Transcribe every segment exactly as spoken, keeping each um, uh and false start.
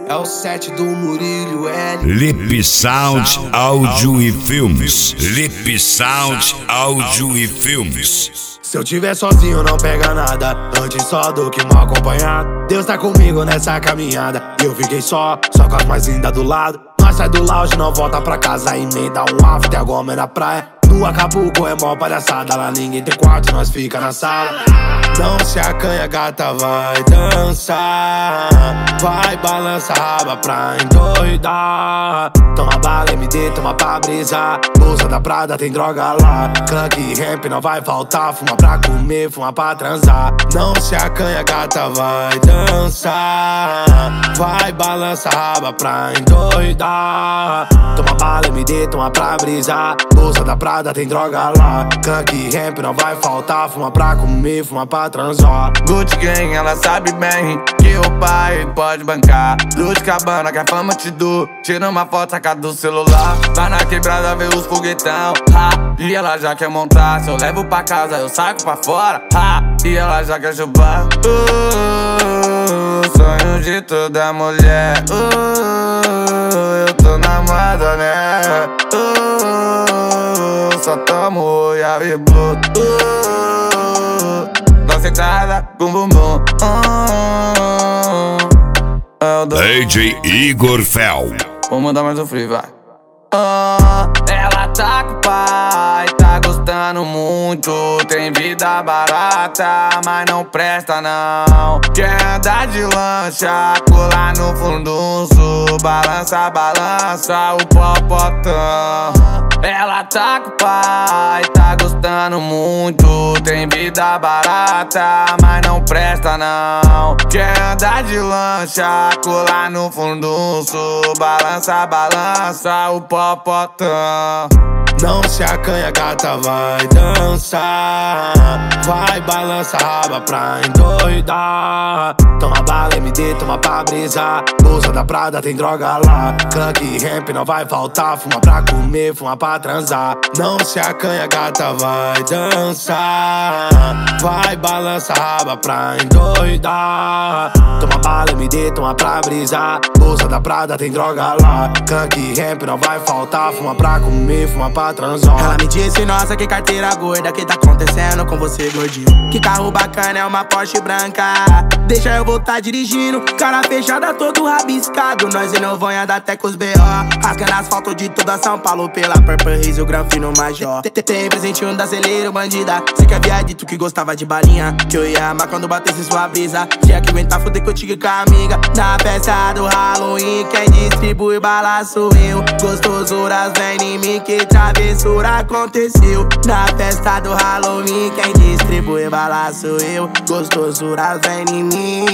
É o set do Murilo L. Lip Sound Áudio e Filmes. Lip Sound Áudio e Filmes. Se eu tiver sozinho não pega nada, antes só do que mal acompanhado. Deus tá comigo nessa caminhada, eu fiquei só, só com as mais lindas do lado. Nós sai do lounge, não volta pra casa, emenda um after, a goma é na praia. No Acapulco é mó palhaçada, lá ninguém tem quarto, nós fica na sala. Não se acanha, gata, vai dançar, vai balança a raba pra endoidar. Toma bala, M D, toma pra brisar. Bolsa da Prada, tem droga lá. Clank e ramp não vai faltar. Fuma pra comer, fuma pra transar. Não se acanha, gata, vai dançar, vai balança a raba pra endoidar. Toma bala, M D, toma pra brisar. Bolsa da Prada, tem droga lá. Clank e ramp não vai faltar. Fuma pra comer, fuma pra transar. Gucci Gang, ela sabe bem que o pai pode bancar. Luz de cabana, que a fama te dou. Tira uma foto, saca do celular. Vai na quebrada ver os foguetão, ha. E ela já quer montar. Se eu levo pra casa, eu saco pra fora, ha. E ela já quer chupar. uh, Sonho de toda mulher. uh, Eu tô na moda, né? uh, Só tomo oi, e blue. uh, Dá sentada, bum bum bum. uh, D J Igor Fel. Vou mandar mais um free, vai. Ah, ela tá com o pai, tá gostando muito. Tem vida barata, mas não presta não. Quer andar de lancha, colar no fundunço. Balança, balança o popotão. Ela tá com o pai, tá gostando muito. Tem vida barata, mas não presta não. Quer andar de lancha, colar no fundunço. Balança, balança o popotão. Não se acanha, gata, vai dançar, vai balança a raba pra endoidar. Toma bala, M D, toma pra brisar. Bolsa da Prada, tem droga lá. Clank e ramp não vai faltar. Fuma pra comer, fuma pra transar. Não se acanha, gata, vai dançar, vai balança a raba pra endoidar. Toma bala, M D, toma pra brisar. Bolsa da Prada, tem droga lá. Clank e ramp não vai faltar. Fuma pra comer, fuma pra transar. Ela me disse, nossa, que carteira gorda. Que tá acontecendo com você, gordinho? Que carro bacana, é uma Porsche branca. Deixa eu voltar dirigindo, cara fechada, todo rabiscado. Nós inovamos andar até com os B O, rasgando asfalto de toda São Paulo pela Purple Haze, o Granfino Major. Tem presentinho da celeiro, bandida. Cê que havia dito que gostava de balinha, que eu ia amar quando batesse sua brisa. Tinha que aguentar foder contigo com a amiga. Na festa do Halloween, quem distribui bala sou eu. Gostosuras vem em mim, que travessura aconteceu. Na festa do Halloween, quem distribui bala sou eu. Gostosuras vem em mim.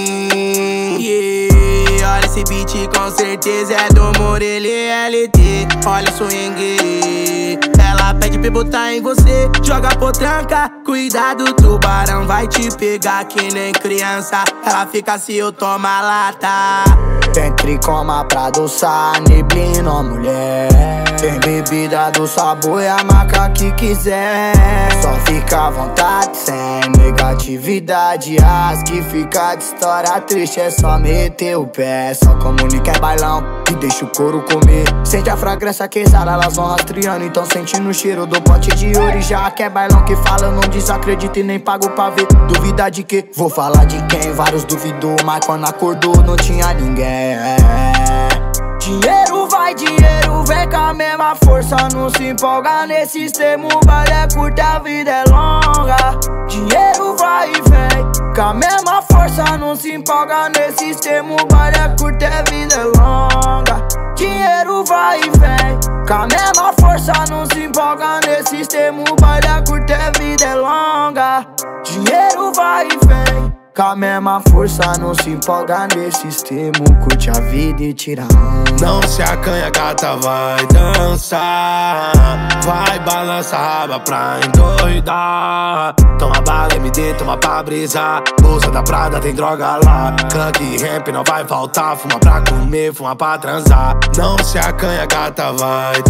Yeah, olha esse beat, com certeza é do Murilo L T. Olha o swing, ela pede pra botar em você. Joga potranca, cuidado, tubarão vai te pegar que nem criança. Ela fica se eu tomar lata. Tem tricoma pra adoçar, neblina, mulher. Tem bebida do sabor e a marca que quiser. Só fica à vontade, sem negatividade. As que fica de história triste é só meter o pé. Só comunica é bailão e deixa o couro comer. Sente a fragrância que exala, elas vão rastreando. Então sentindo o cheiro do pote de ouro. E já que é bailão que fala, eu não desacredito e nem pago pra ver. Duvida de quê? Vou falar de quem? Vários duvidou, mas quando acordou não tinha ninguém. Dinheiro vai, dinheiro vem com a mesma força. Não se empolga nesse sistema, o baile é curto, a vida é longa. Dinheiro vai e vem com a mesma força. Não se empolga nesse sistema, o baile é curto, a vida é longa. Dinheiro vai e vem com a mesma força. Não se empolga nesse sistema, o baile é curto, a vida é longa. Dinheiro vai e vem com a mesma força, não se empolga nesse sistema. Curte a vida e tira onda. Não se acanha, gata, vai dançar, vai balança a raba pra endoidar. Toma bala, M D, toma pra brisar. Bolsa da Prada, tem droga lá. Clank e ramp não vai faltar. Fuma pra comer, fuma pra transar. Não se acanha, gata, vai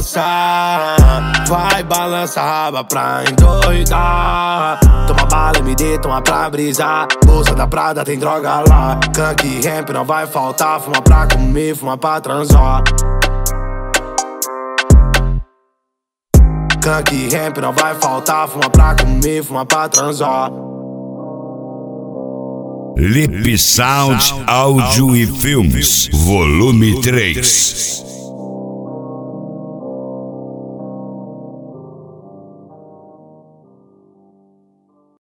dançar, vai balança a raba pra endoidar. Toma bala, M D, Benedito, uma pra brisar. Bolsa da Prada, tem droga lá. Kank Ramp não vai faltar. Fuma pra comer, fuma pra transar. Kank Ramp não vai faltar. Fuma pra comer, fuma pra transar. Lip Sound Áudio e Filmes, volume três.